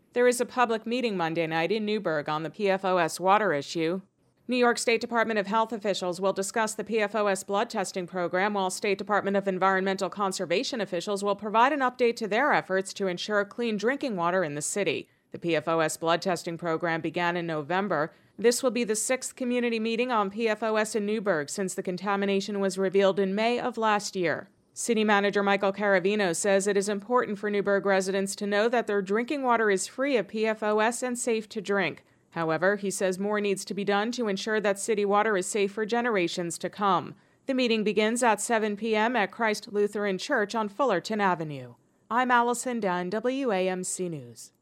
There is a public meeting Monday night in Newburgh on the PFOS water issue. New York State Department of Health officials will discuss the PFOS blood testing program, while State Department of Environmental Conservation officials will provide an update to their efforts to ensure clean drinking water in the city. The PFOS blood testing program began in November. This will be the 6th community meeting on PFOS in Newburgh since the contamination was revealed in May of last year. City Manager Michael Caravino says it is important for Newburgh residents to know that their drinking water is free of PFOS and safe to drink. However, he says more needs to be done to ensure that city water is safe for generations to come. The meeting begins at 7 p.m. at Christ Lutheran Church on Fullerton Avenue. I'm Allison Dunn, WAMC News.